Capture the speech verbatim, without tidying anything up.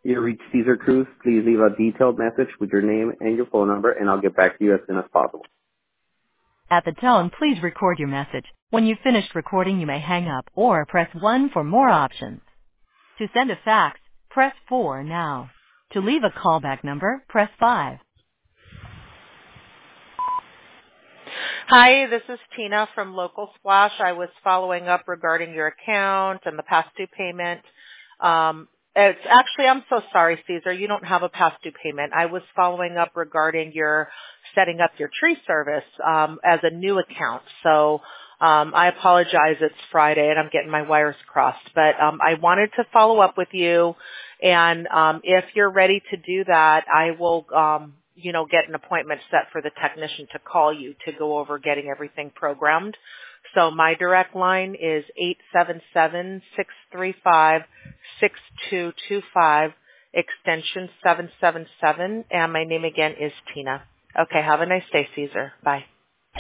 You reached Caesar Cruz. Please leave a detailed message with your name and your phone number, and I'll get back to you as soon as possible. At the tone, please record your message. When you've finished recording, you may hang up or press one for more options. To send a fax, press four now. To leave a callback number, press five. Hi, this is Tina from Local Splash. I was following up regarding your account and the past due payment. Um, it's actually, I'm so sorry, Caesar. You don't have a past due payment. I was following up regarding your setting up your tree service um, as a new account. So um, I apologize. It's Friday and I'm getting my wires crossed. But um, I wanted to follow up with you. And um, if you're ready to do that, I will um, you know, get an appointment set for the technician to call you to go over getting everything programmed. So my direct line is eight seven seven, six three five, six two two five, extension seven seven seven, and my name again is Tina. Okay, have a nice day, Caesar. Bye.